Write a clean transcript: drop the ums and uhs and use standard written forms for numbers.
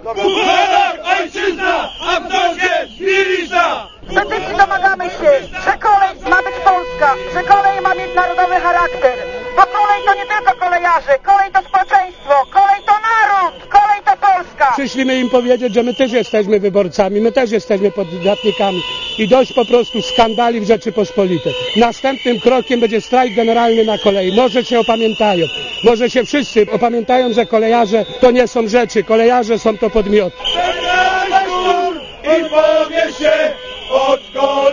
Pucharach ojczyzna, a w nosie milicja! W petycji domagamy się, że kolej ma być polska, że kolej ma mieć narodowy charakter. Bo kolej to nie tylko kolejarze, kolej to społeczeństwo, kolej to naród, kolej to Polska. Przyszliśmy im powiedzieć, że my też jesteśmy wyborcami, my też jesteśmy podatnikami i dość po prostu skandali w Rzeczypospolitej. Następnym krokiem będzie strajk generalny na kolei. Może się opamiętają, może się wszyscy opamiętają, że kolejarze to nie są rzeczy, kolejarze są to podmioty. I powie się od kolei.